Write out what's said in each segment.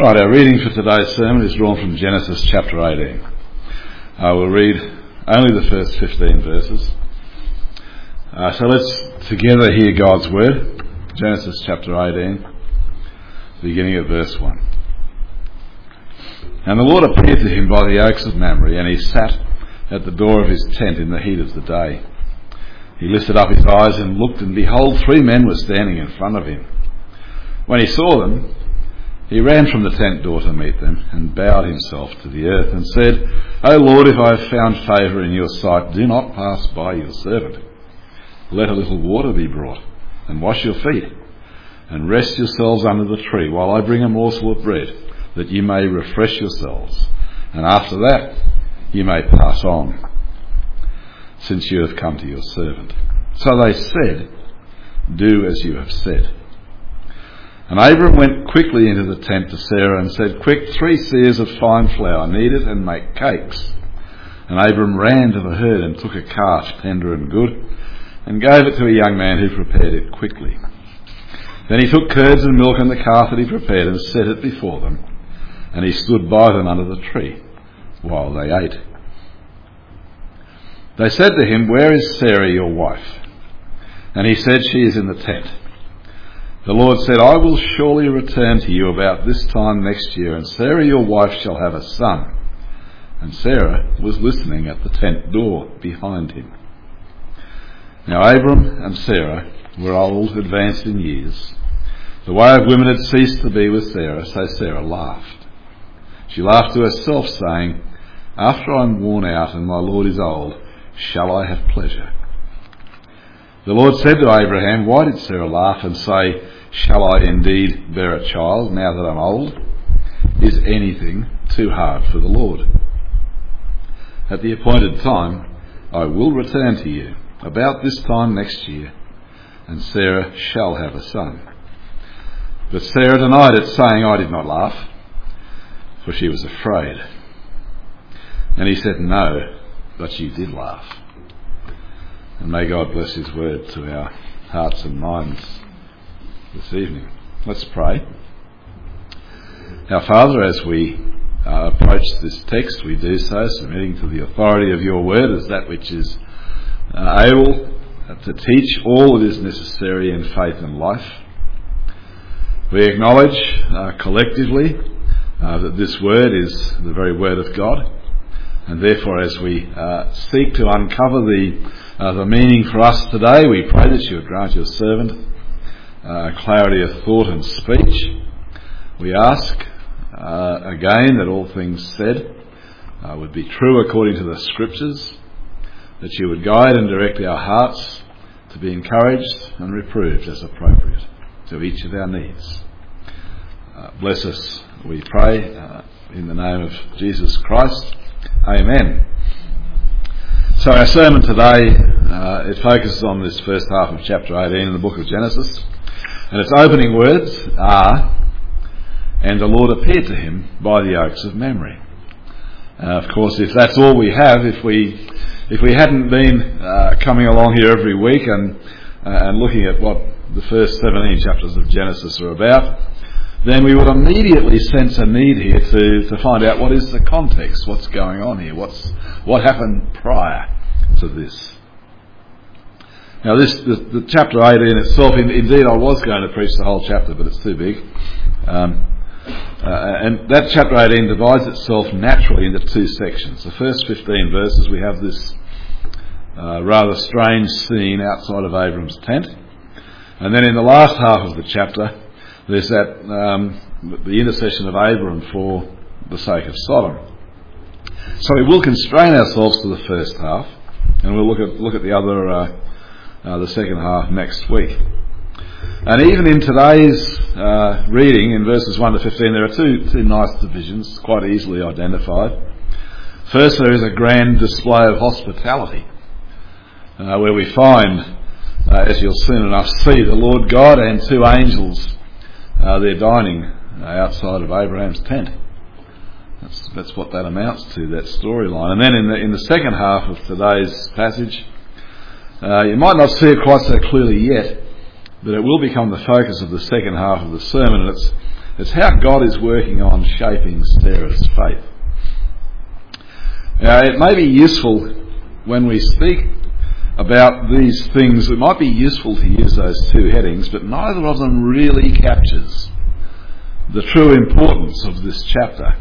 Right, our reading for today's sermon is drawn from Genesis chapter 18. I will read only the first 15 verses. So let's together hear God's word. Genesis chapter 18, beginning at verse 1. And the Lord appeared to him by the oaks of Mamre, and he sat at the door of his tent in the heat of the day. He lifted up his eyes and looked, and behold, 3 men were standing in front of him. When he saw them, he ran from the tent door to meet them and bowed himself to the earth and said, O Lord, if I have found favour in your sight, do not pass by your servant. Let a little water be brought, and wash your feet, and rest yourselves under the tree, while I bring a morsel of bread, that you may refresh yourselves, and after that you may pass on, since you have come to your servant. So they said, Do as you have said. And Abram went quickly into the tent to Sarah and said, Quick, 3 seahs of fine flour, knead it and make cakes. And Abram ran to the herd and took a calf, tender and good, and gave it to a young man who prepared it quickly. Then he took curds and milk and the calf that he prepared and set it before them, and he stood by them under the tree while they ate. They said to him, Where is Sarah your wife? And he said, She is in the tent. The Lord said, I will surely return to you about this time next year, and Sarah your wife shall have a son. And Sarah was listening at the tent door behind him. Now Abram and Sarah were old, advanced in years. The way of women had ceased to be with Sarah, so Sarah laughed. She laughed to herself, saying, After I am worn out and my Lord is old, shall I have pleasure? The Lord said to Abraham, Why did Sarah laugh and say, Shall I indeed bear a child now that I'm old? Is anything too hard for the Lord? At the appointed time, I will return to you about this time next year, and Sarah shall have a son. But Sarah denied it, saying, I did not laugh, for she was afraid. And he said, No, but she did laugh. And may God bless his word to our hearts and minds this evening. Let's pray. Our Father, as we approach this text, we do so submitting to the authority of your word as that which is able to teach all that is necessary in faith and life. We acknowledge collectively that this word is the very word of God, and therefore as we seek to uncover the meaning for us today, we pray that you would grant your servant clarity of thought and speech. We ask again that all things said would be true according to the Scriptures, that you would guide and direct our hearts to be encouraged and reproved as appropriate to each of our needs. Bless us, we pray, in the name of Jesus Christ. Amen. So our sermon today, it focuses on this first half of chapter 18 in the book of Genesis. And its opening words are, And the Lord appeared to him by the oaks of Mamre. Of course, if that's all we have, if we hadn't been coming along here every week and looking at what the first 17 chapters of Genesis are about, then we would immediately sense a need here to find out what is the context, what's going on here, what happened prior to this. Now the chapter 18 itself, indeed I was going to preach the whole chapter, but it's too big. And that chapter 18 divides itself naturally into 2 sections. The first 15 verses we have this rather strange scene outside of Abram's tent. And then in the last half of the chapter, there's that the intercession of Abram for the sake of Sodom. So we will constrain ourselves to the first half, and we'll look at the other, the second half next week. And even in today's reading, in verses 1 to 15, there are two nice divisions, quite easily identified. First, there is a grand display of hospitality, where we find, as you'll soon enough see, the Lord God and 2 angels. They're dining outside of Abraham's tent. That's what that amounts to, that storyline. And then in the second half of today's passage, you might not see it quite so clearly yet, but it will become the focus of the second half of the sermon, and It's how God is working on shaping Sarah's faith. Now, it may be useful when we speak about these things, it might be useful to use those two headings, but neither of them really captures the true importance of this chapter.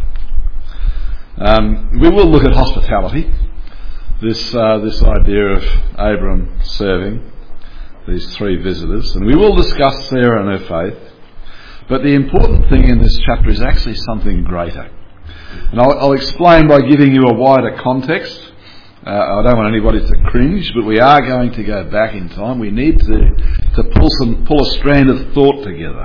We will look at hospitality, this idea of Abram serving these three visitors, and we will discuss Sarah and her faith. But the important thing in this chapter is actually something greater. And I'll explain by giving you a wider context. I don't want anybody to cringe, but we are going to go back in time. We need to pull a strand of thought together.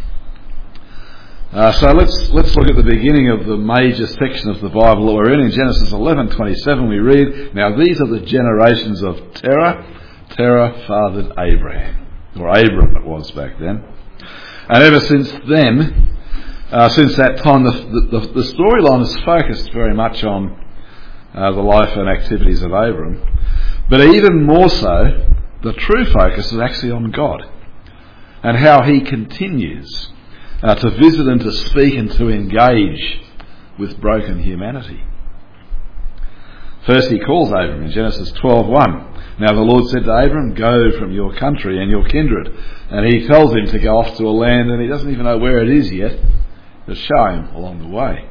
So let's look at the beginning of the major section of the Bible that we're in. In Genesis 11:27 we read, "Now these are the generations of Terah. Terah fathered Abraham," or Abram it was back then. And ever since then, since that time, the storyline is focused very much on the life and activities of Abram. But even more so, the true focus is actually on God and how he continues to visit and to speak and to engage with broken humanity. First he calls Abram in Genesis 12:1. "Now the Lord said to Abram, go from your country and your kindred." And he tells him to go off to a land, and he doesn't even know where it is yet, to show him along the way.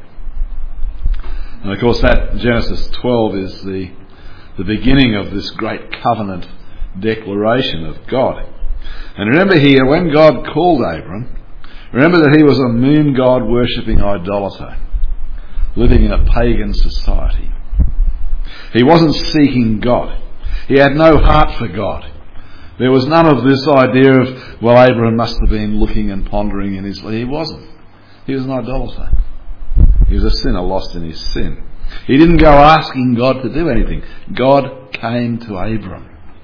And of course that Genesis 12 is the beginning of this great covenant declaration of God. And remember here, when God called Abram, remember that he was a moon god worshipping idolater, living in a pagan society. He wasn't seeking God. He had no heart for God. There was none of this idea of, well, Abram must have been looking and pondering in his life. He wasn't. He was an idolater. He was a sinner lost in his sin. He didn't go asking God to do anything. God came to Abram.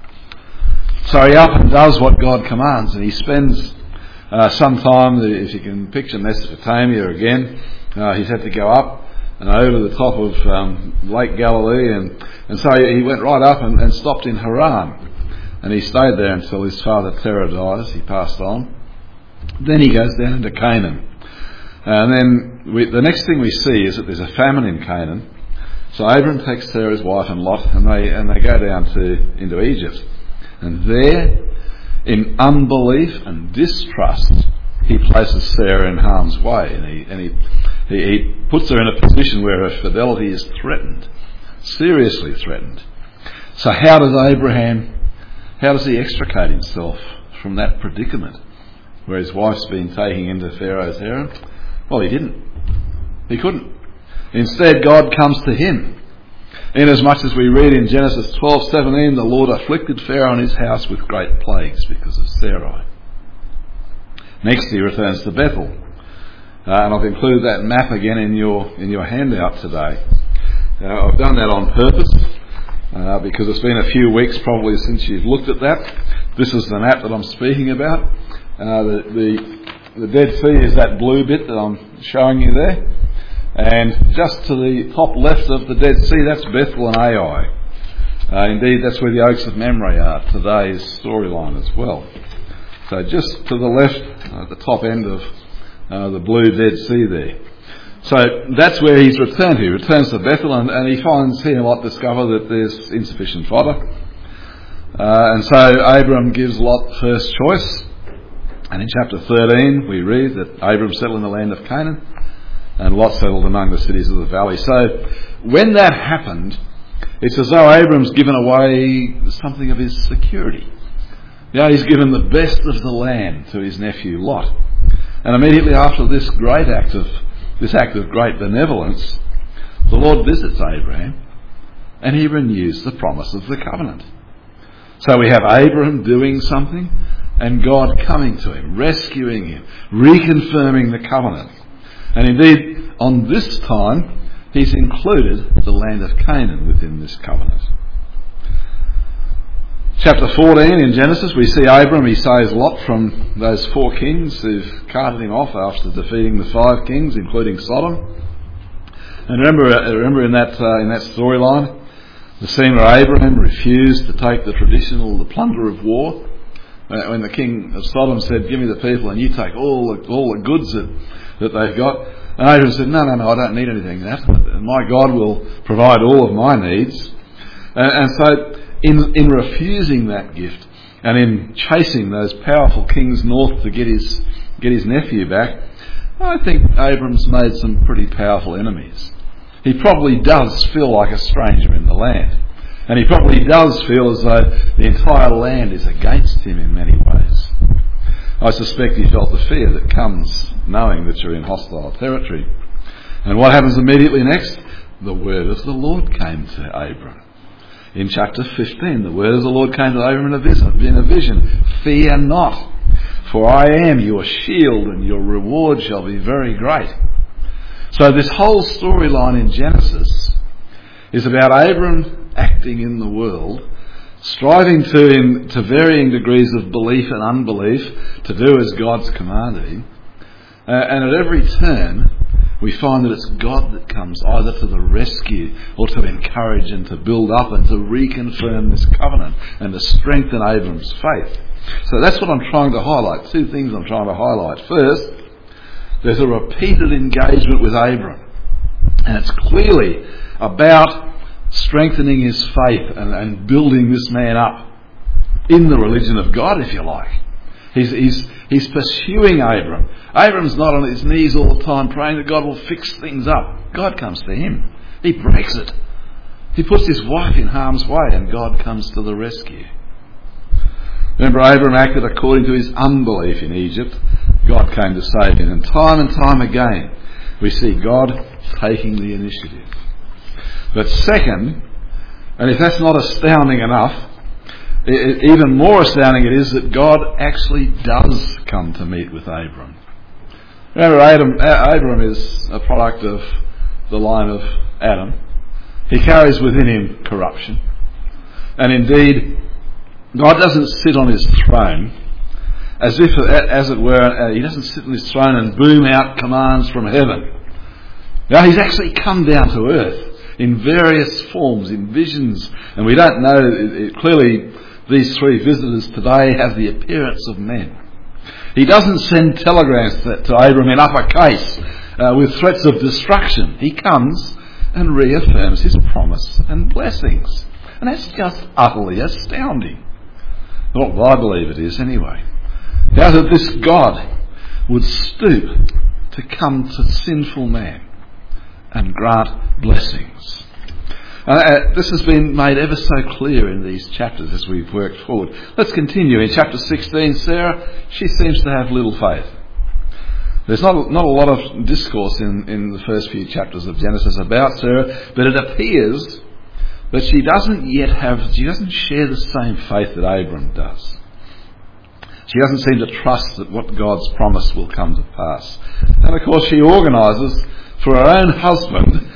So he up and does what God commands, and he spends some time, if you can picture Mesopotamia again, he's had to go up and over the top of Lake Galilee, and so he went right up and stopped in Haran, and he stayed there until his father Terah dies. He passed on. Then he goes down into Canaan, and then the next thing we see is that there's a famine in Canaan. So Abram takes Sarah's wife and Lot, and they go down into Egypt, and there, in unbelief and distrust, he places Sarah in harm's way, and he puts her in a position where her fidelity is threatened, seriously threatened. So how does he extricate himself from that predicament where his wife's been taking into Pharaoh's harem? Well, he didn't. He couldn't. Instead, God comes to him. Inasmuch as we read in Genesis 12:17, the Lord afflicted Pharaoh and his house with great plagues because of Sarai. Next he returns to Bethel. And I've included that map again in your handout today. I've done that on purpose because it's been a few weeks probably since you've looked at that. This is the map that I'm speaking about. The Dead Sea is that blue bit that I'm showing you there. And just to the top left of the Dead Sea, that's Bethel and Ai. Indeed, that's where the Oaks of Mamre are, today's storyline as well. So just to the left, at the top end of the blue Dead Sea there. So that's where he's returned to. He returns to Bethel, and he finds he might discover that there's insufficient fodder. And so Abram gives Lot first choice. And in chapter 13 we read that Abram settled in the land of Canaan, and Lot settled among the cities of the valley. So when that happened, it's as though Abram's given away something of his security. He's given the best of the land to his nephew Lot. And immediately after this act of great benevolence, the Lord visits Abraham and he renews the promise of the covenant. So we have Abraham doing something and God coming to him, rescuing him, reconfirming the covenant. And indeed, on this time, he's included the land of Canaan within this covenant. Chapter 14 in Genesis, we see Abram, he saves Lot from those 4 kings who've carted him off after defeating the 5 kings, including Sodom. And remember in that storyline, the scene where Abraham refused to take the plunder of war. When the king of Sodom said, "Give me the people," and you take all the goods that that they've got. And Abram said, no, I don't need anything of that. My God will provide all of my needs. And so in refusing that gift and in chasing those powerful kings north to get his nephew back, I think Abram's made some pretty powerful enemies. He probably does feel like a stranger in the land. And he probably does feel as though the entire land is against him in many ways. I suspect he felt the fear that comes knowing that you're in hostile territory. And what happens immediately next? The word of the Lord came to Abram. In chapter 15, the word of the Lord came to Abram in a vision. Fear not, for I am your shield and your reward shall be very great. So this whole storyline in Genesis is about Abram acting in the world, striving to varying degrees of belief and unbelief to do as God's commanded him. And at every turn, we find that it's God that comes either to the rescue or to encourage and to build up and to reconfirm this covenant and to strengthen Abram's faith. So that's what I'm trying to highlight. Two things I'm trying to highlight. First, there's a repeated engagement with Abram. And it's clearly about strengthening his faith and building this man up in the religion of God, if you like. He's pursuing Abram. Abram's not on his knees all the time praying that God will fix things up. God comes to him. He breaks it. He puts his wife in harm's way and God comes to the rescue. Remember, Abram acted according to his unbelief in Egypt. God came to save him. And time again, we see God taking the initiative. But second, and if that's not astounding enough, even more astounding it is that God actually does come to meet with Abram. Remember, Abram is a product of the line of Adam. He carries within him corruption. And indeed, God doesn't sit on his throne as if, as it were, he doesn't sit on his throne and boom out commands from heaven. Now, he's actually come down to earth in various forms, in visions, and we don't know, clearly these three visitors today have the appearance of men. He doesn't send telegrams to Abram in uppercase with threats of destruction. He comes and reaffirms his promise and blessings. And that's just utterly astounding. Well, I believe it is anyway. How that this God would stoop to come to sinful man and grant blessings. This has been made ever so clear in these chapters as we've worked forward. Let's continue. In chapter 16, Sarah, she seems to have little faith. There's not a lot of discourse in the first few chapters of Genesis about Sarah, but it appears that she doesn't share the same faith that Abram does. She doesn't seem to trust that what God's promise will come to pass. And of course she organises for her own husband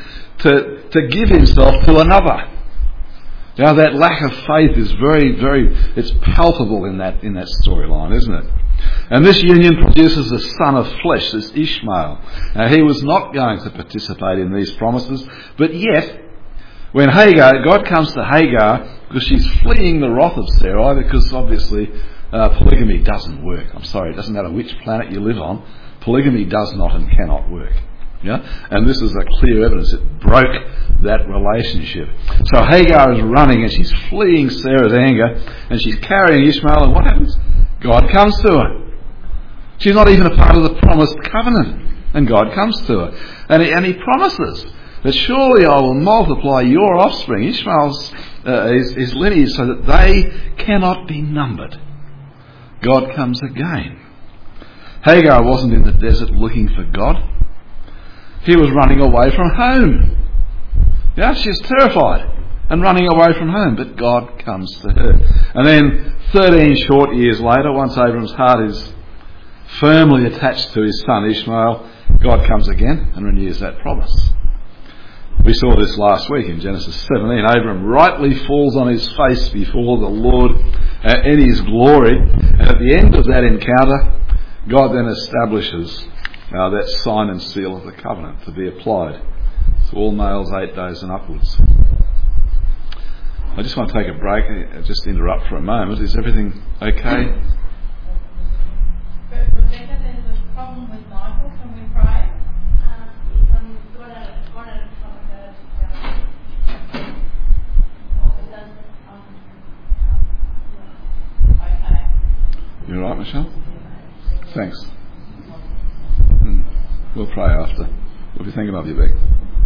to give himself to another. Now that lack of faith is it's palpable in that storyline, isn't it? And this union produces a son of flesh, this Ishmael. Now he was not going to participate in these promises, but yet, when God comes to Hagar, because she's fleeing the wrath of Sarai, because obviously polygamy doesn't work. I'm sorry, it doesn't matter which planet you live on, polygamy does not and cannot work. Yeah? And this is a clear evidence. It broke that relationship. So Hagar is running and she's fleeing Sarah's anger and she's carrying Ishmael, and what happens? God comes to her. She's not even a part of the promised covenant, and God comes to her. And he promises that surely I will multiply your offspring, Ishmael's his lineage, so that they cannot be numbered. God comes again. Hagar wasn't in the desert looking for God. He was running away from home. Yeah, she's terrified and running away from home, but God comes to her. And then 13 short years later, once Abram's heart is firmly attached to his son Ishmael, God comes again and renews that promise. We saw this last week in Genesis 17. Abram rightly falls on his face before the Lord in his glory. And at the end of that encounter, God then establishes that sign and seal of the covenant to be applied to all males 8 days and upwards. I just want to take a break and just interrupt for a moment. Is everything okay? But Rebecca, there's a problem with Michael. Can we pray? right, Michelle? Thanks. We'll pray after. We'll be thinking of you, Beck.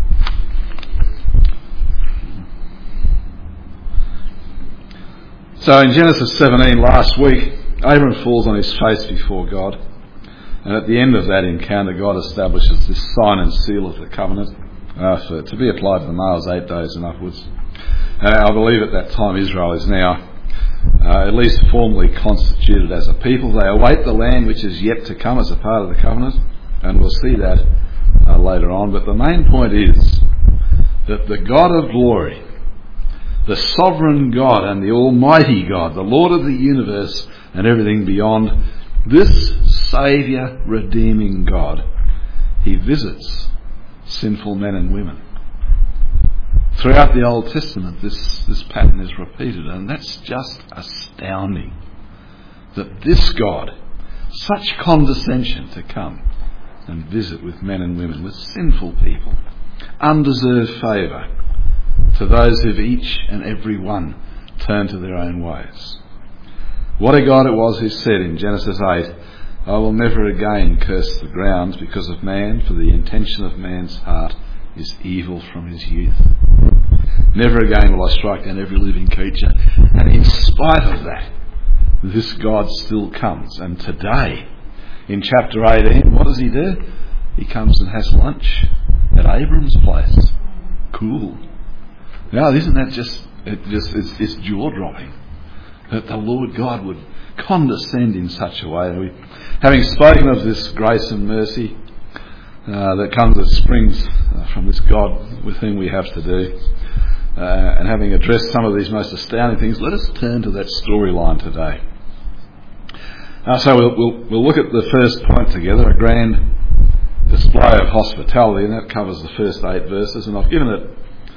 So in Genesis 17 last week, Abram falls on his face before God. And at the end of that encounter, God establishes this sign and seal of the covenant to be applied to the males 8 days and upwards. I believe at that time Israel is now at least formally constituted as a people. They await the land which is yet to come as a part of the covenant, and we'll see that later on. But the main point is that the God of glory, the sovereign God and the almighty God, the Lord of the universe and everything beyond, this Saviour, redeeming God, he visits sinful men and women. Throughout the Old Testament, this pattern is repeated, and that's just astounding. That this God, such condescension to come and visit with men and women, with sinful people, undeserved favour to those who've each and every one turned to their own ways. What a God it was who said in Genesis 8, I will never again curse the ground because of man, for the intention of man's heart is evil from his youth. Never again will I strike down every living creature. And in spite of that, this God still comes. And today, in chapter 18, what does he do? He comes and has lunch at Abram's place. Cool. Now, isn't that it's jaw-dropping that the Lord God would condescend in such a way. Having spoken of this grace and mercy that springs from this God with whom we have to do, and having addressed some of these most astounding things, let us turn to that storyline today. So we'll look at the first point together, a grand display of hospitality, and that covers the first 8 verses, and I've given it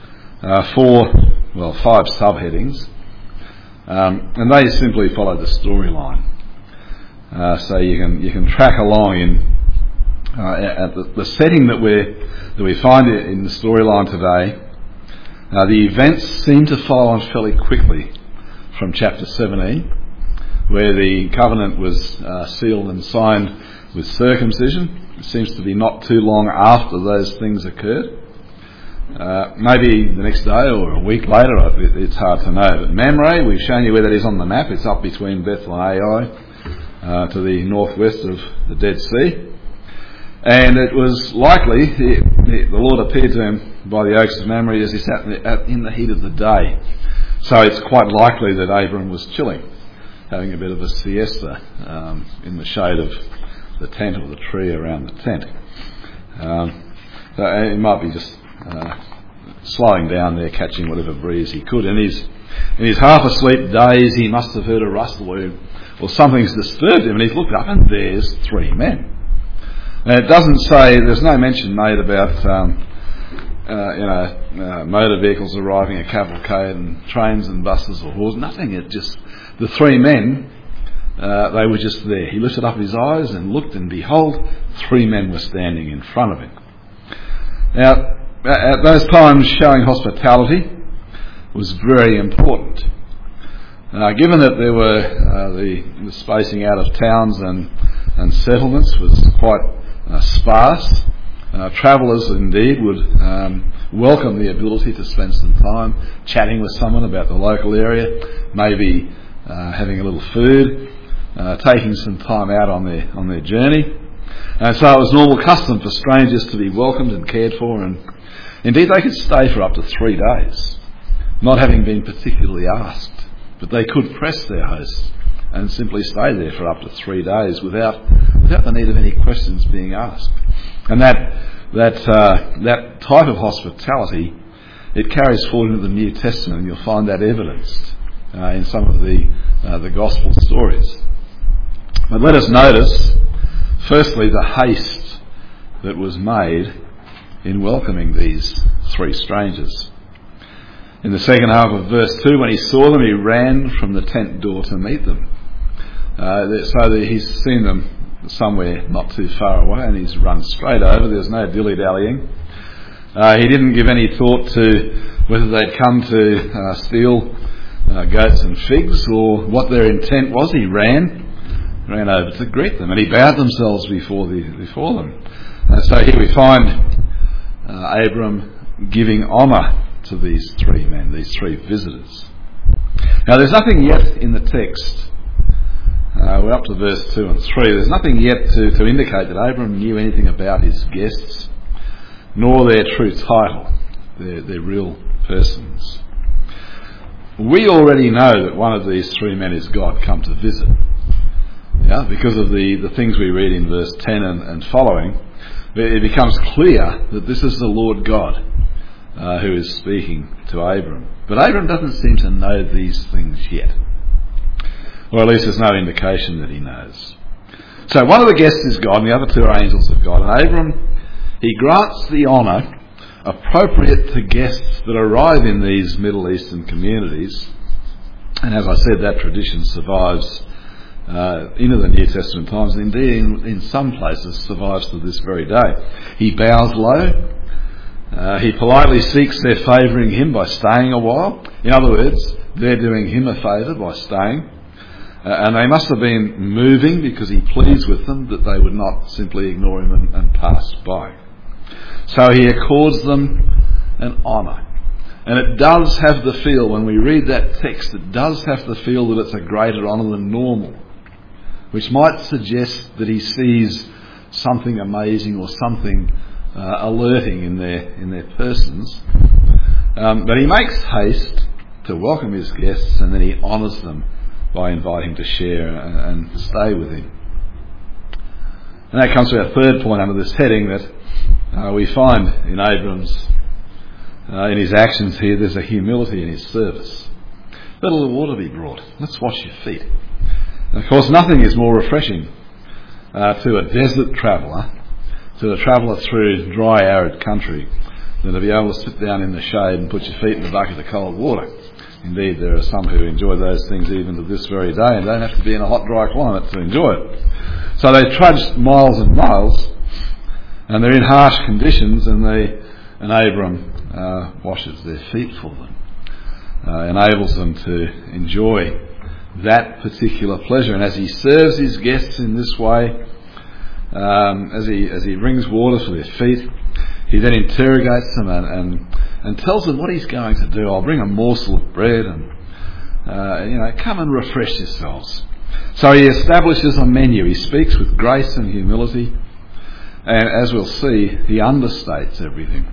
5 subheadings, and they simply follow the storyline. So you can track along in at the setting that we find in the storyline today. The events seem to follow on fairly quickly from chapter 17, where the covenant was sealed and signed with circumcision. It seems to be not too long after those things occurred. Maybe the next day or a week later, it's hard to know. But Mamre, we've shown you where that is on the map. It's up between Bethel and Ai, to the northwest of the Dead Sea. And it was likely, the Lord appeared to him by the oaks of Mamre as he sat in the heat of the day. So it's quite likely that Abram was chilling, having a bit of a siesta in the shade of the tent or the tree around the tent. So it might be just slowing down there, catching whatever breeze he could. In his half-asleep days, he must have heard a rustle or something's disturbed him, and he's looked up and there's 3 men. And it doesn't say, there's no mention made about motor vehicles arriving, a cavalcade and trains and buses or horses, nothing. It just, the 3 men, they were just there. He lifted up his eyes and looked, and behold, 3 men were standing in front of him. Now, at those times, showing hospitality was very important. Given that there were the spacing out of towns and settlements was quite sparse, travellers indeed would welcome the ability to spend some time chatting with someone about the local area, maybe having a little food, taking some time out on their journey. And so it was normal custom for strangers to be welcomed and cared for, and indeed they could stay for up to 3 days, not having been particularly asked, but they could press their hosts and simply stay there for up to 3 days without the need of any questions being asked. And that type of hospitality, it carries forward into the New Testament, and you'll find that evidenced in some of the Gospel stories. But let us notice, firstly, the haste that was made in welcoming these 3 strangers. In the second half of verse 2, when he saw them, he ran from the tent door to meet them. So that he's seen them somewhere not too far away, and he's run straight over. There's no dilly-dallying. He didn't give any thought to whether they'd come to steal goats and figs or what their intent was. He ran ran over to greet them, and he bowed themselves before them. And so here we find Abram giving honour to these three men, these three visitors. Now there's nothing yet in the text, we're up to verse 2 and 3, there's nothing yet to indicate that Abram knew anything about his guests, nor their true title, their real persons. We already know that one of these three men is God come to visit. Yeah, because of the things we read in verse 10 and following, it becomes clear that this is the Lord God who is speaking to Abram. But Abram doesn't seem to know these things yet. Or at least there's no indication that he knows. So one of the guests is God and the other two are angels of God. And Abram, he grants the honour appropriate to guests that arrive in these Middle Eastern communities. And as I said, that tradition survives into the New Testament times, and indeed in some places survives to this very day. He bows low. He politely seeks their favouring him by staying a while. In other words, they're doing him a favour by staying. And they must have been moving because he pleads with them that they would not simply ignore him and pass by. So he accords them an honour. And it does have the feel, when we read that text, it does have the feel that it's a greater honour than normal, which might suggest that he sees something amazing or something alerting in their persons. But he makes haste to welcome his guests, and then he honours them by inviting to share and stay with him. And that comes to our third point under this heading, that we find in Abram's, in his actions here, there's a humility in his service. Let a little water be brought. Let's wash your feet. And of course, nothing is more refreshing to a desert traveller, to a traveller through dry, arid country, than to be able to sit down in the shade and put your feet in a bucket of cold water. Indeed, there are some who enjoy those things even to this very day and don't have to be in a hot, dry climate to enjoy it. So they trudge miles and miles, and they're in harsh conditions, and Abram washes their feet for them, enables them to enjoy that particular pleasure. And as he serves his guests in this way, as he brings water for their feet, he then interrogates them and tells them what he's going to do. I'll bring a morsel of bread and come and refresh yourselves. So he establishes a menu. He speaks with grace and humility, and as we'll see, he understates everything.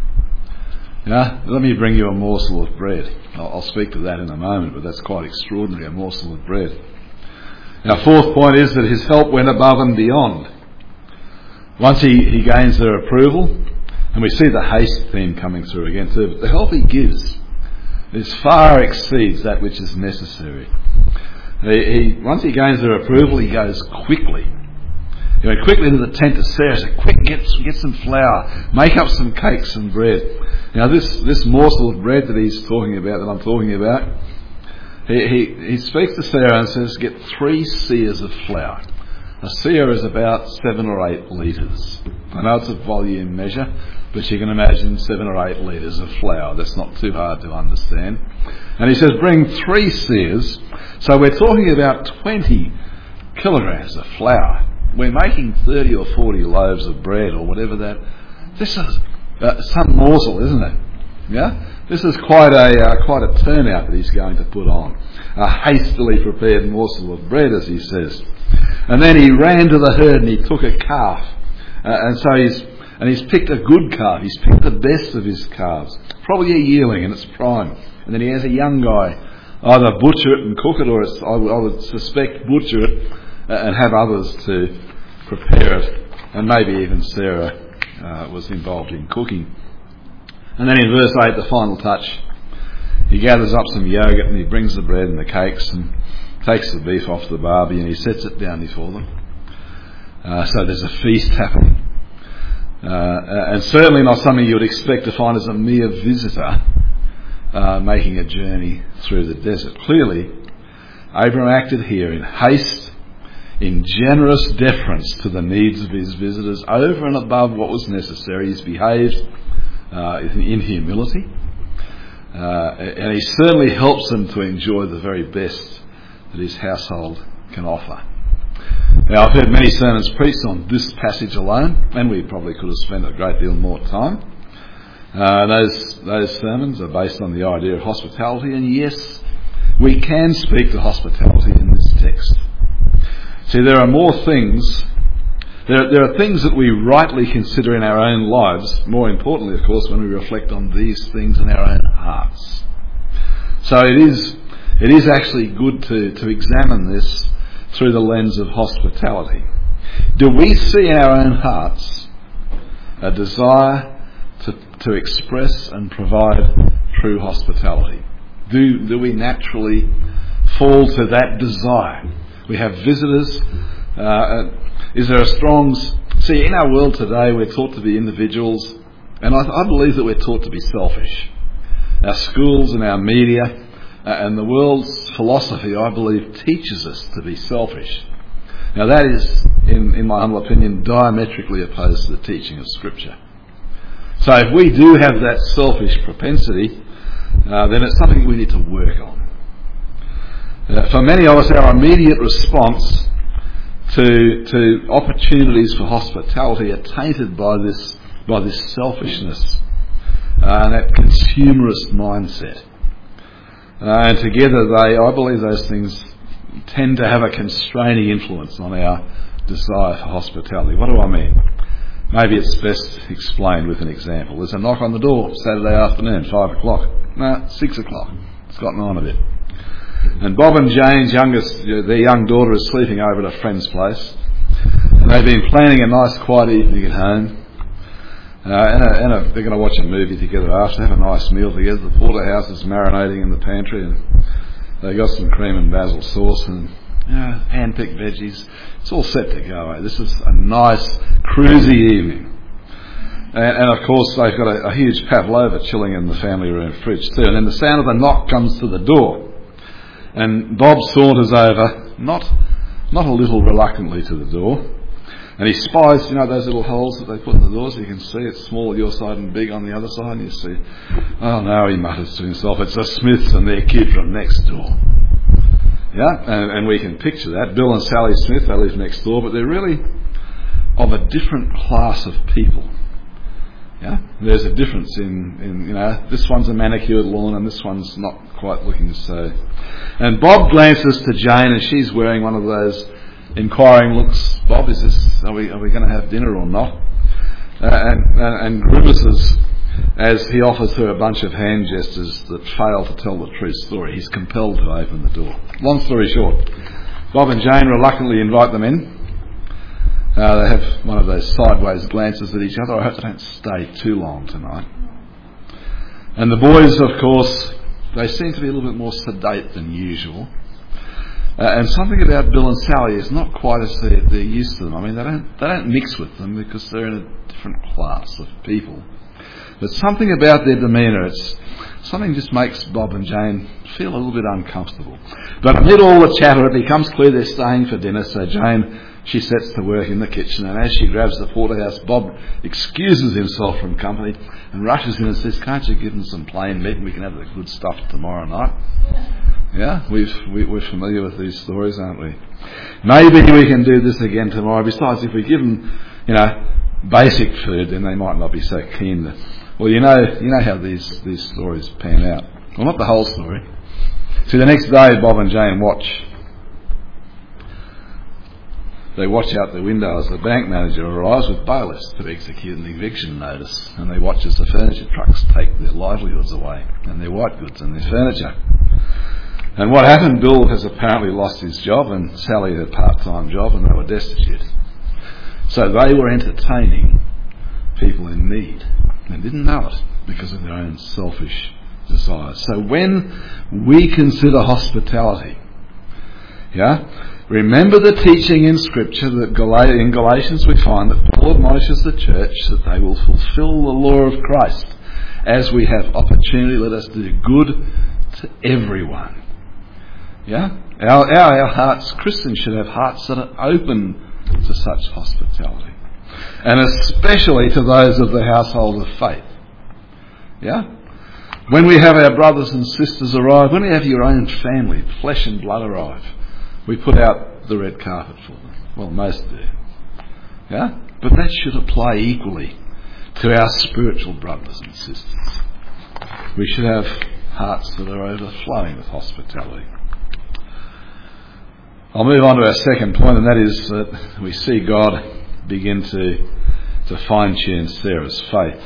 Let me bring you a morsel of bread. I'll speak to that in a moment, but that's quite extraordinary, a morsel of bread. Our fourth point is that his help went above and beyond. Once he gains their approval, and we see the haste theme coming through again too, but the help he gives far exceeds that which is necessary. Once he gains their approval, he goes quickly. He went quickly into the tent to Sarah, said, quick, get some flour, make up some cakes and bread. Now this morsel of bread that I'm talking about, he speaks to Sarah and says, get 3 seahs of flour. A seah is about 7 or 8 litres. I know it's a volume measure, but you can imagine 7 or 8 litres of flour. That's not too hard to understand. And he says, bring 3 seahs. So we're talking about 20 kilograms of flour. We're making 30 or 40 loaves of bread or whatever that. This is some morsel, isn't it? Yeah? This is quite a turnout that he's going to put on. A hastily prepared morsel of bread, as he says. And then he ran to the herd and he took a calf. And he's picked a good calf. He's picked the best of his calves. Probably a yearling in its prime. And then he has a young guy either butcher it and cook it, or I would suspect butcher it and have others to prepare it. And maybe even Sarah was involved in cooking. And then in verse 8, the final touch, he gathers up some yogurt and he brings the bread and the cakes and takes the beef off the barbie and he sets it down before them. So there's a feast happening. And certainly not something you would expect to find as a mere visitor making a journey through the desert. Clearly, Abram acted here in haste, in generous deference to the needs of his visitors, over and above what was necessary. He's behaved in humility, and he certainly helps them to enjoy the very best that his household can offer. Now, I've heard many sermons preached on this passage alone, and we probably could have spent a great deal more time. Those sermons are based on the idea of hospitality, and yes, we can speak to hospitality in this text. See, there are more things. There are things that we rightly consider in our own lives, more importantly, of course, when we reflect on these things in our own hearts. So it is actually good to examine this through the lens of hospitality. Do we see in our own hearts a desire to express and provide true hospitality? Do we naturally fall to that desire? We have visitors. Is there a strong... See, in our world today, we're taught to be individuals, and I believe that we're taught to be selfish. Our schools and our media and the world's philosophy, I believe, teaches us to be selfish. Now that is, in my humble opinion, diametrically opposed to the teaching of Scripture. So if we do have that selfish propensity, then it's something we need to work on. For many of us, our immediate response to opportunities for hospitality are tainted by this selfishness and that consumerist mindset. And together I believe those things tend to have a constraining influence on our desire for hospitality. What do I mean? Maybe it's best explained with an example. There's a knock on the door Saturday afternoon, 5 o'clock. No, 6 o'clock. It's gotten on a bit. And Bob and Jane's their young daughter is sleeping over at a friend's place. And they've been planning a nice quiet evening at home. And they're going to watch a movie together after, have a nice meal together. The porterhouse is marinating in the pantry, and they got some cream and basil sauce and hand-picked veggies. It's all set to go. This is a nice, cruisy evening. And of course, they've got a huge pavlova chilling in the family room fridge too. And then the sound of the knock comes to the door. And Bob saunters over, not a little reluctantly, to the door. And he spies, those little holes that they put in the doors. You can see it's small at your side and big on the other side. And you see, oh no, he mutters to himself, it's the Smiths and their kid from next door. Yeah, and we can picture that. Bill and Sally Smith, they live next door, but they're really of a different class of people. Yeah, there's a difference in this one's a manicured lawn and this one's not quite looking so. And Bob glances to Jane, and she's wearing one of those inquiring looks. Bob, are we going to have dinner or not? And grimaces as he offers her a bunch of hand gestures that fail to tell the true story. He's compelled to open the door. Long story short, Bob and Jane reluctantly invite them in. They have one of those sideways glances at each other. I hope they don't stay too long tonight. And the boys, of course, they seem to be a little bit more sedate than usual. And something about Bill and Sally is not quite as they're used to them. I mean, they don't mix with them because they're in a different class of people. But something about their demeanour, something just makes Bob and Jane feel a little bit uncomfortable. But amid all the chatter, it becomes clear they're staying for dinner, so Jane, she sets to work in the kitchen, and as she grabs the porterhouse, Bob excuses himself from company and rushes in and says, can't you give them some plain meat and we can have the good stuff tomorrow night? Yeah, we're familiar with these stories, aren't we? Maybe we can do this again tomorrow. Besides, if we give them, basic food, then they might not be so keen. Well, you know how these stories pan out. Well, not the whole story. See, the next day, Bob and Jane watch. They watch out the window as the bank manager arrives with bailiffs to execute an eviction notice, and they watch as the furniture trucks take their livelihoods away, and their white goods and their furniture. And what happened? Bill has apparently lost his job, and Sally her part-time job, and they were destitute. So they were entertaining people in need. They didn't know it because of their own selfish desires. So when we consider hospitality, remember the teaching in Scripture that in Galatians we find that Paul admonishes the church that they will fulfill the law of Christ. As we have opportunity, let us do good to everyone. Our hearts, Christians should have hearts that are open to such hospitality. And especially to those of the household of faith. When we have our brothers and sisters arrive, when we have your own family, flesh and blood arrive, we put out the red carpet for them. Well, most do. Yeah? But that should apply equally to our spiritual brothers and sisters. We should have hearts that are overflowing with hospitality. I'll move on to our second point, and that is that we see God begin to fine-tune Sarah's faith.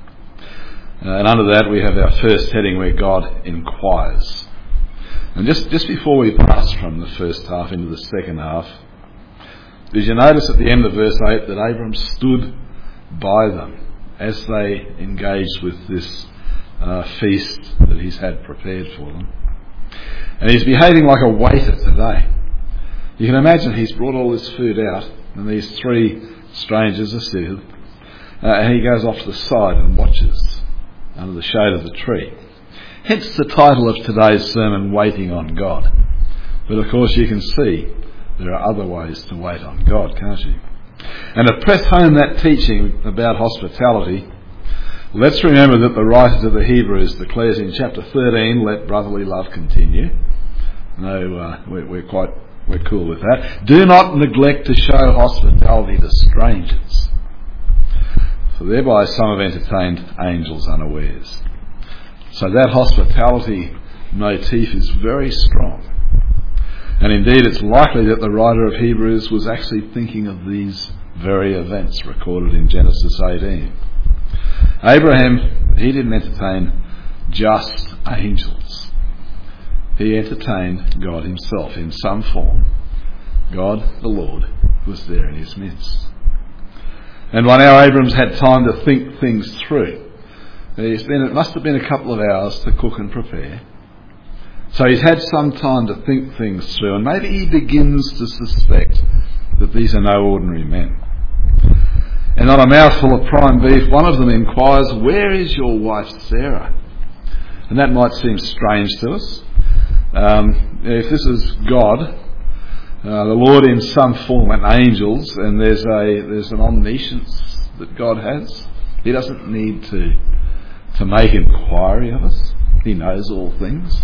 And under that we have our first heading where God inquires. And just before we pass from the first half into the second half, did you notice at the end of verse 8 that Abram stood by them as they engaged with this feast that he's had prepared for them? And he's behaving like a waiter today. You can imagine he's brought all this food out and these three strangers are seated, and he goes off to the side and watches under the shade of the tree. Hence the title of today's sermon, Waiting on God. But of course you can see there are other ways to wait on God, can't you? And to press home that teaching about hospitality, let's remember that the writer to the Hebrews declares in chapter 13, let brotherly love continue. No, we're cool with that. Do not neglect to show hospitality to strangers, for thereby some have entertained angels unawares. So that hospitality motif is very strong. And indeed it's likely that the writer of Hebrews was actually thinking of these very events recorded in Genesis 18. Abraham, he didn't entertain just angels. He entertained God himself in some form. God, the Lord, was there in his midst. And by now Abram's had time to think things through. It must have been a couple of hours to cook and prepare. So he's had some time to think things through, and maybe he begins to suspect that these are no ordinary men. And on a mouthful of prime beef, one of them inquires, where is your wife Sarah? And that might seem strange to us. If this is God, the Lord in some form, and angels, and there's an omniscience that God has, he doesn't need to make inquiry of us. He knows all things.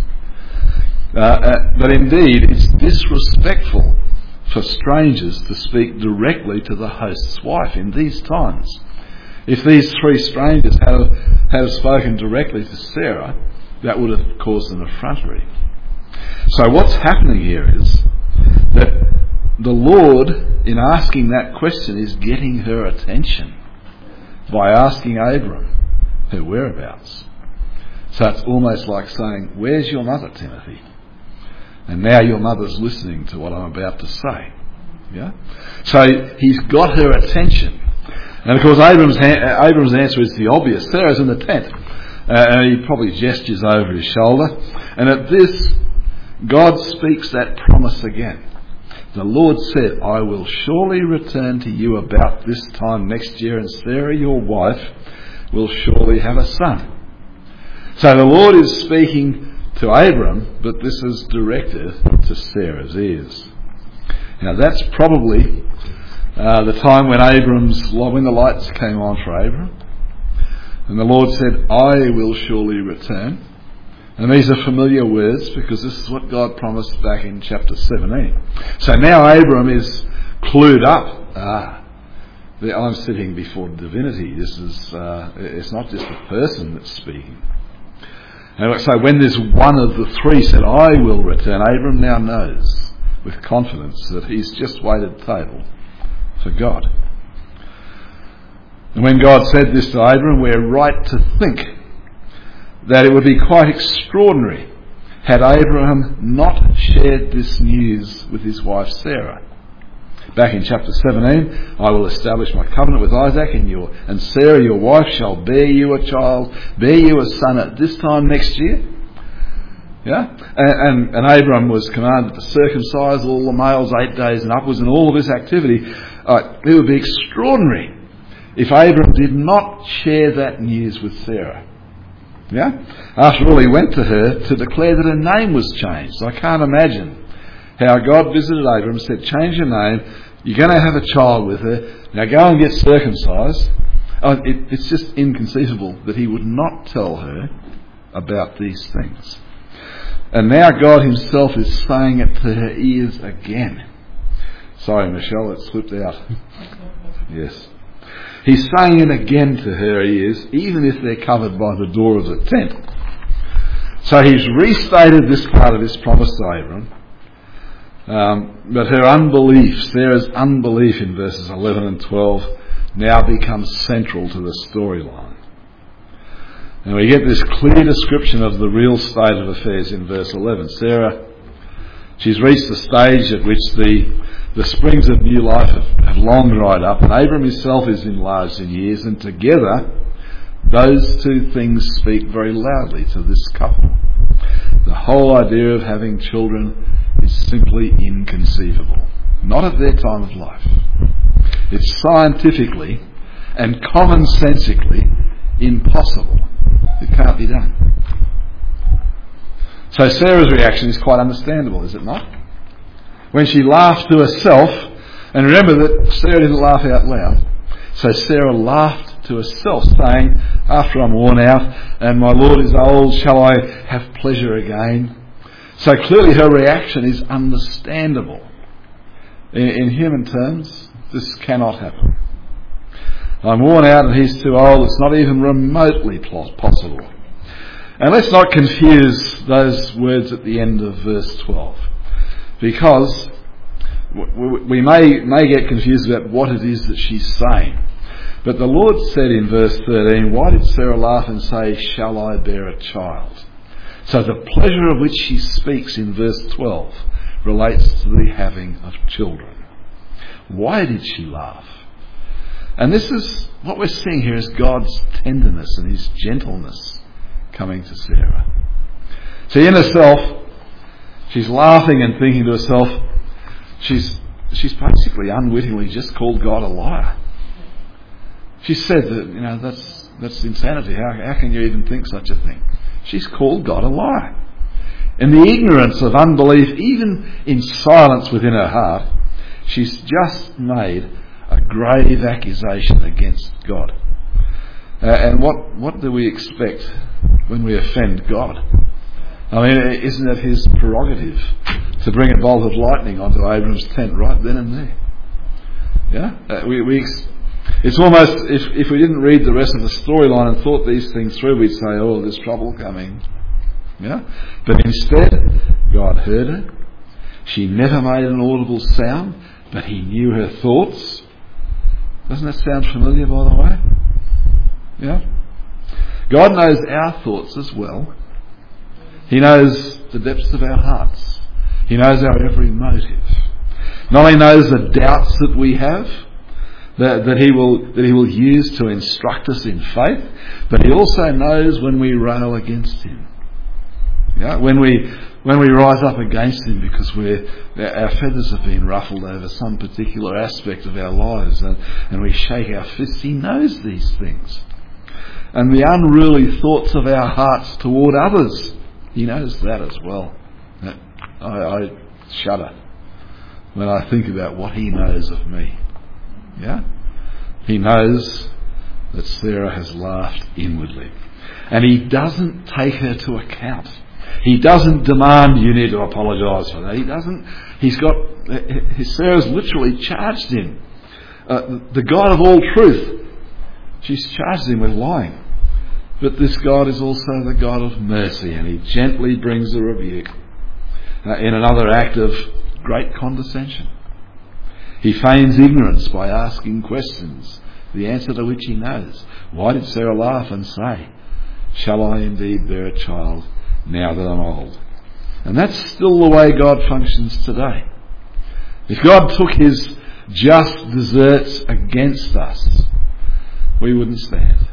But indeed, it's disrespectful for strangers to speak directly to the host's wife in these times. If these three strangers had spoken directly to Sarah, that would have caused an effrontery. So what's happening here is that the Lord, in asking that question, is getting her attention by asking Abram her whereabouts. So it's almost like saying, where's your mother, Timothy? And now your mother's listening to what I'm about to say. Yeah? So he's got her attention. And of course Abram's answer is the obvious. Sarah's in the tent. And he probably gestures over his shoulder. And at this, God speaks that promise again. The Lord said, I will surely return to you about this time next year, and Sarah, your wife, will surely have a son. So the Lord is speaking to Abram, but this is directed to Sarah's ears. Now that's probably the time when the lights came on for Abram. And the Lord said, I will surely return. And these are familiar words because this is what God promised back in chapter 17. So now Abram is clued up. I'm sitting before divinity. This is it's not just a person that's speaking. And so when this one of the three said, I will return, Abram now knows with confidence that he's just waited table for God. And when God said this to Abram, we're right to think that it would be quite extraordinary had Abraham not shared this news with his wife Sarah. Back in chapter 17, I will establish my covenant with Isaac, and Sarah your wife shall bear you a child, bear you a son at this time next year. Yeah? And Abraham was commanded to circumcise all the males 8 days and upwards, and all of this activity. It would be extraordinary if Abraham did not share that news with Sarah. Yeah? After all, he went to her to declare that her name was changed. I can't imagine how God visited Abram and said, change your name, you're going to have a child with her, now go and get circumcised. It's just inconceivable that he would not tell her about these things. And now God himself is saying it to her ears again. Sorry, Michelle, it slipped out. Yes. He's saying it again to her, he is, even if they're covered by the door of the tent. So he's restated this part of his promise to Abram. But her unbelief, Sarah's unbelief in verses 11 and 12, now becomes central to the storyline. And we get this clear description of the real state of affairs in verse 11. Sarah, she's reached the stage at which the springs of new life have long dried up, and Abram himself is enlarged in years, and together those two things speak very loudly to this couple. The whole idea of having children is simply inconceivable. Not at their time of life. It's scientifically and commonsensically impossible. It can't be done. So Sarah's reaction is quite understandable, is it not? When she laughed to herself, and remember that Sarah didn't laugh out loud, so Sarah laughed to herself, saying, after I'm worn out and my Lord is old, shall I have pleasure again? So clearly her reaction is understandable. In human terms, this cannot happen. I'm worn out and he's too old. It's not even remotely possible. And let's not confuse those words at the end of verse 12, because we may get confused about what it is that she's saying. But the Lord said in verse 13, why did Sarah laugh and say, shall I bear a child? So the pleasure of which she speaks in verse 12 relates to the having of children. Why did she laugh? And this is what we're seeing here is God's tenderness and his gentleness coming to Sarah. See, in herself, she's laughing and thinking to herself, she's basically unwittingly just called God a liar. She said that, that's insanity. How can you even think such a thing? She's called God a liar. In the ignorance of unbelief, even in silence within her heart, she's just made a grave accusation against God. And what do we expect when we offend God? I mean, isn't it his prerogative to bring a bolt of lightning onto Abram's tent right then and there? Yeah? It's almost, if we didn't read the rest of the storyline and thought these things through, we'd say, oh, there's trouble coming. Yeah? But instead, God heard her. She never made an audible sound, but he knew her thoughts. Doesn't that sound familiar, by the way? Yeah? God knows our thoughts as well. He knows the depths of our hearts. He knows our every motive. Not only knows the doubts that we have, that he will use to instruct us in faith, but he also knows when we rail against him. Yeah? When we rise up against him because our feathers have been ruffled over some particular aspect of our lives and we shake our fists, he knows these things. And the unruly thoughts of our hearts toward others, he knows that as well. I shudder when I think about what he knows of me. Yeah? He knows that Sarah has laughed inwardly. And he doesn't take her to account. He doesn't demand you need to apologise for that. Sarah's literally charged him. The God of all truth, she's charged him with lying. But this God is also the God of mercy, and he gently brings a rebuke in another act of great condescension. He feigns ignorance by asking questions, the answer to which he knows. Why did Sarah laugh and say, shall I indeed bear a child now that I'm old? And that's still the way God functions today. If God took his just deserts against us, we wouldn't stand.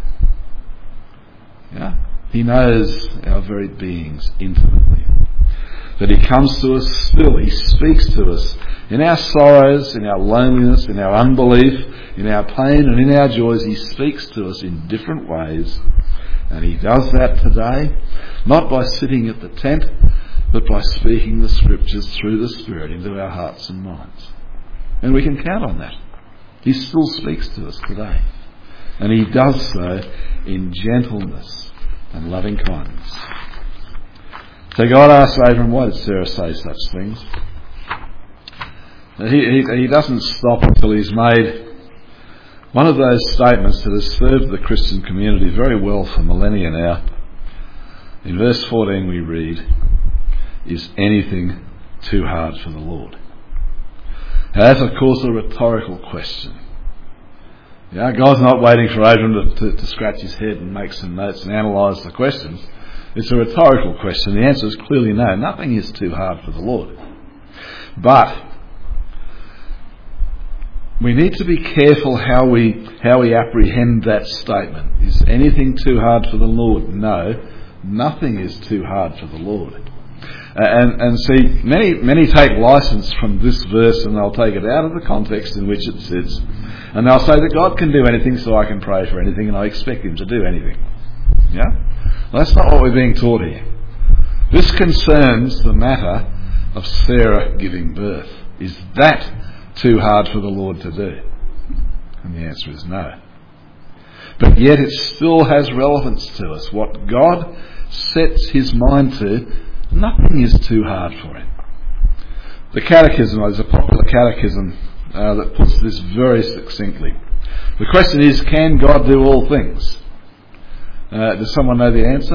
Yeah? He knows our very beings intimately. But he comes to us still. He speaks to us in our sorrows, in our loneliness, in our unbelief, in our pain and in our joys. He speaks to us in different ways. And he does that today, not by sitting at the tent, but by speaking the scriptures through the Spirit into our hearts and minds. And we can count on that. He still speaks to us today. And he does so in gentleness and loving kindness. So God asked Abram, why did Sarah say such things? He doesn't stop until he's made one of those statements that has served the Christian community very well for millennia now. In verse 14 we read, "Is anything too hard for the Lord?" Now that's of course a rhetorical question. God's not waiting for Abram to scratch his head and make some notes and analyse the question. It's a rhetorical question. The answer is clearly no. Nothing is too hard for the Lord. But we need to be careful how we apprehend that statement. Is anything too hard for the Lord? No, nothing is too hard for the Lord. And see, many take license from this verse and they'll take it out of the context in which it sits, and they'll say that God can do anything, so I can pray for anything, and I expect him to do anything. Yeah? Well, that's not what we're being taught here. This concerns the matter of Sarah giving birth. Is that too hard for the Lord to do? And the answer is no. But yet it still has relevance to us. What God sets his mind to, nothing is too hard for him. The Catechism, there's a popular catechism that puts this very succinctly. The question is, can God do all things? Does someone know the answer?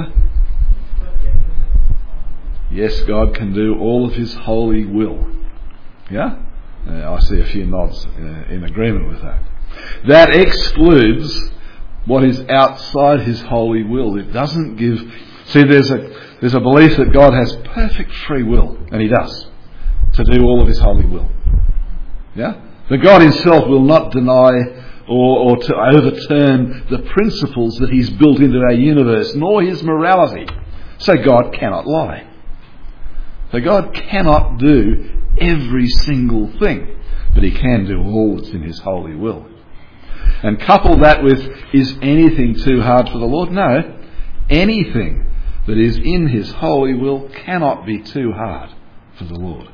Yes, God can do all of his holy will. Yeah? I see a few nods in agreement with that. That excludes what is outside his holy will. It doesn't give... See, there's a belief that God has perfect free will, and he does, to do all of his holy will. Yeah? But God himself will not deny or to overturn the principles that he's built into our universe, nor his morality. So God cannot lie. So God cannot do every single thing, but he can do all that's in his holy will. And couple that with, is anything too hard for the Lord? No. Anything that is in his holy will cannot be too hard for the Lord.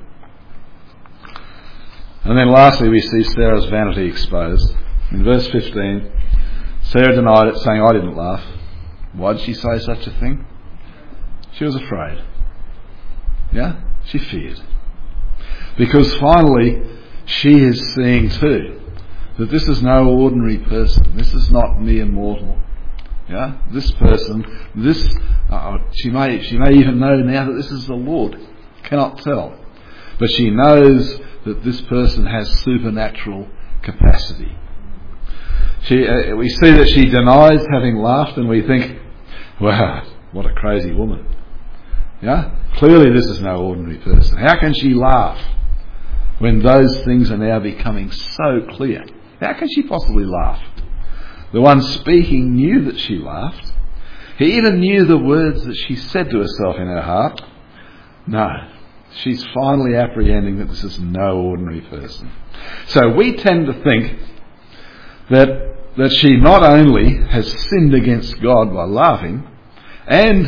And then lastly we see Sarah's vanity exposed. In verse 15, Sarah denied it, saying, "I didn't laugh." Why did she say such a thing? She was afraid. Yeah? She feared. Because finally she is seeing too that this is no ordinary person. This is not mere mortal. Yeah? This person, she may even know now that this is the Lord. Cannot tell. But she knows that this person has supernatural capacity. We see that she denies having laughed, and we think, wow, what a crazy woman. Yeah? Clearly this is no ordinary person. How can she laugh when those things are now becoming so clear? How can she possibly laugh? The one speaking knew that she laughed. He even knew the words that she said to herself in her heart. No, she's finally apprehending that this is no ordinary person. So we tend to think that she not only has sinned against God by laughing, and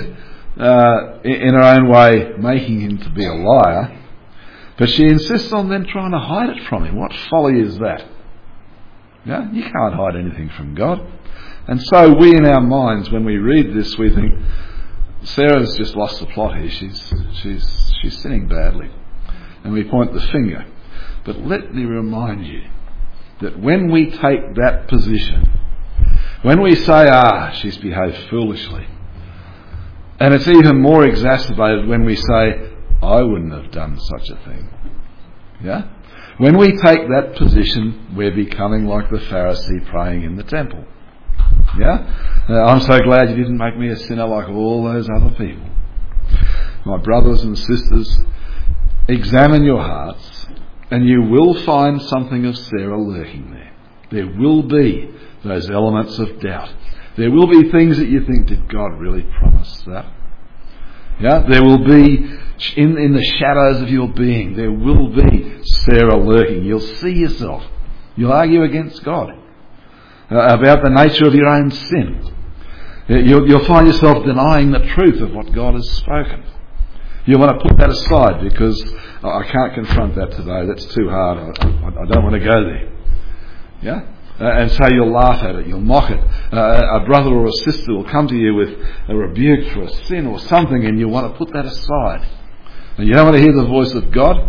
in her own way making him to be a liar, but she insists on then trying to hide it from him. What folly is that? Yeah, you can't hide anything from God. And so we in our minds, when we read this, we think, Sarah's just lost the plot here. She's sinning badly. And we point the finger. But let me remind you that when we take that position, when we say, she's behaved foolishly, and it's even more exacerbated when we say, I wouldn't have done such a thing. Yeah? When we take that position, we're becoming like the Pharisee praying in the temple. Yeah? I'm so glad you didn't make me a sinner like all those other people. My brothers and sisters, examine your hearts, and you will find something of Sarah lurking there. There will be those elements of doubt. There will be things that you think, did God really promise that? Yeah, there will be, in the shadows of your being, there will be Sarah lurking. You'll see yourself. You'll argue against God about the nature of your own sin. You'll find yourself denying the truth of what God has spoken. You want to put that aside because I can't confront that today. That's too hard. I don't want to go there. Yeah? And so you'll laugh at it, you'll mock it. A brother or a sister will come to you with a rebuke for a sin or something, and you want to put that aside. And you don't want to hear the voice of God?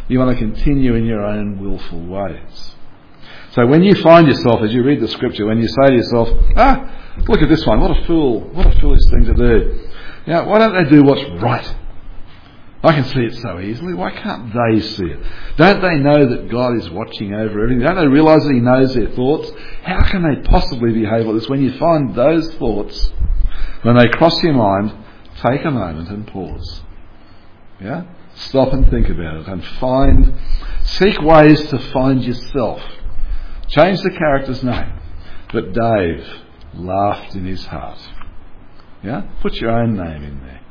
You want to continue in your own willful ways. So when you find yourself, as you read the scripture, when you say to yourself, look at this one, what a foolish thing to do. Why don't they do what's right? I can see it so easily. Why can't they see it? Don't they know that God is watching over everything? Don't they realise that He knows their thoughts? How can they possibly behave like this? When you find those thoughts, when they cross your mind, take a moment and pause. Yeah? Stop and think about it and seek ways to find yourself. Change the character's name. But Dave laughed in his heart. Yeah? Put your own name in there.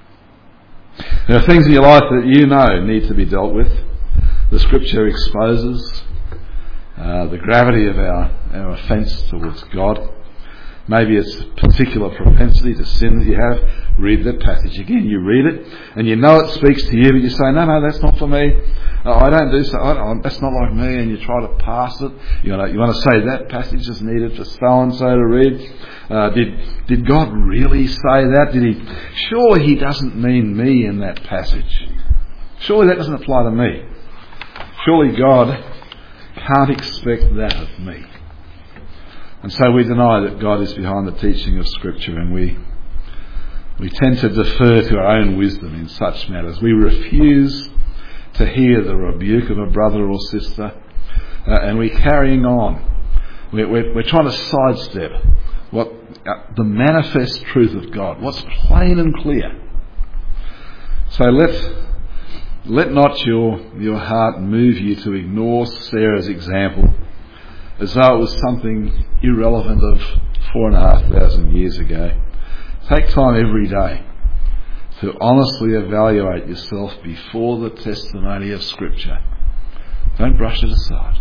There are things in your life that you know need to be dealt with. The scripture exposes the gravity of our offence towards God. Maybe it's a particular propensity to sin that you have. Read that passage again. You read it and you know it speaks to you, but you say, no, that's not for me. I don't do so. That's not like me. And you try to pass it. You want to say that passage is needed for so-and-so to read. Did God really say that? Surely He doesn't mean me in that passage. Surely that doesn't apply to me. Surely God can't expect that of me. And so we deny that God is behind the teaching of Scripture, and we tend to defer to our own wisdom in such matters. We refuse to hear the rebuke of a brother or sister, and we're carrying on. We're trying to sidestep the manifest truth of God, what's plain and clear. So let not your heart move you to ignore Sarah's example as though it was something irrelevant of 4,500 years ago. Take time every day to honestly evaluate yourself before the testimony of Scripture. Don't brush it aside.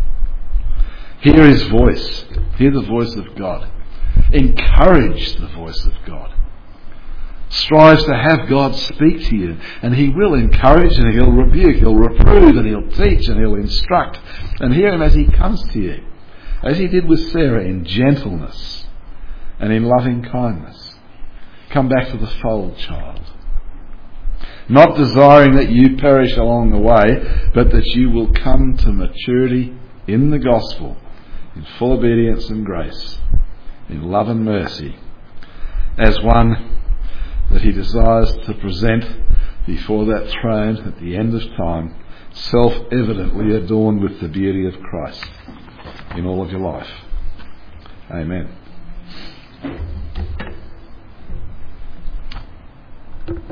Hear His voice. Hear the voice of God. Encourage the voice of God. Strive to have God speak to you, and He will encourage and He'll rebuke, He'll reprove and He'll teach and He'll instruct. And hear Him as He comes to you, as He did with Sarah, in gentleness and in loving kindness. Come back to the fold, child. Not desiring that you perish along the way, but that you will come to maturity in the gospel, in full obedience and grace, in love and mercy, as one that He desires to present before that throne at the end of time, self-evidently adorned with the beauty of Christ in all of your life. Amen.